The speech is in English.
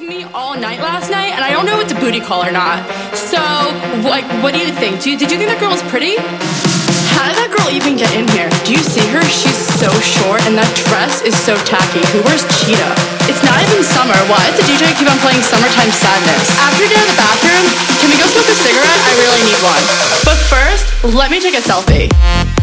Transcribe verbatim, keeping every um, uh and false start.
to me all night last night, and I don't know if it's a booty call or not. So, like, what do you think? Do you, did you think that girl was pretty? How did that girl even get in here? Do you see her? She's so short, and that dress is so tacky. Who wears cheetah? It's not even summer. Why does the D J keep on playing Summertime Sadness? After we get out of the bathroom, can we go smoke a cigarette? I really need one. But first, let me take a selfie.